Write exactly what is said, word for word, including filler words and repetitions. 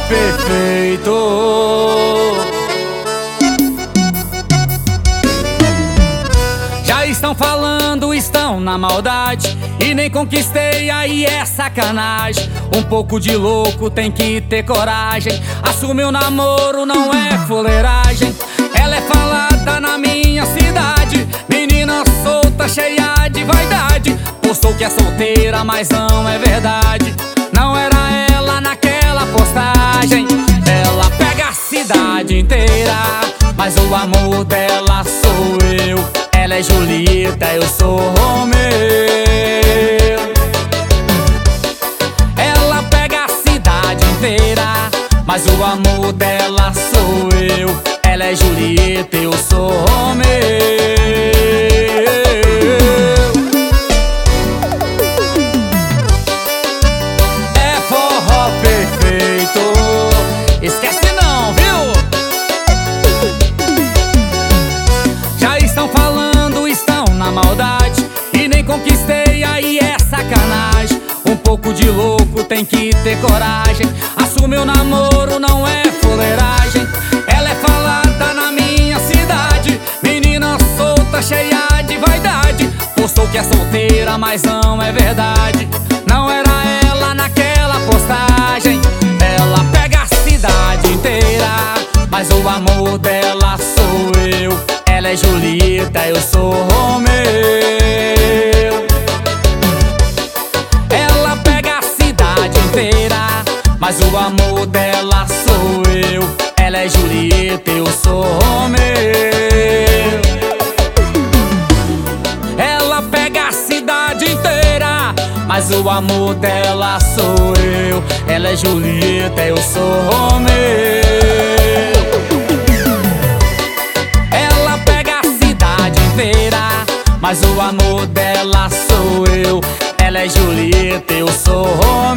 perfeito. Já estão falando, estão na maldade, e nem conquistei, aí é sacanagem. Um pouco de louco tem que ter coragem. Assumir o namoro não é fuleiragem. Ela é falada na minha cidade, menina solta, cheia de vaidade. Postou que é solteira, mas não é verdade. Não era ela naquela postagem. Ela pega a cidade inteira, mas o amor dela sou eu. Ela é Julieta, eu sou Romeu. Ela pega a cidade inteira, mas o amor dela sou eu. Ela é Julieta, eu sou Romeu. É forró perfeito, esquece não, viu? Já estão falando, estão na maldade, e nem conquistei, aí é sacanagem. Um pouco de louco tem que ter coragem. Assumir o namoro não é fuleiragem. Ela é falada na minha cidade, menina solta, cheia de vaidade. Postou que é solteira, mas não é verdade. Não era ela naquela postagem. Ela pega a cidade inteira, mas o amor dela sou eu. Ela é Julieta, eu sou Romeu. Ela pega a cidade inteira, mas o amor dela sou eu. Ela é Julieta, eu sou Romeu. Ela pega a cidade inteira, mas o amor dela sou eu. Ela é Julieta, eu sou Romeu. Ela pega a cidade inteira, mas o amor dela sou eu. Ela é Julieta, eu sou Romeu.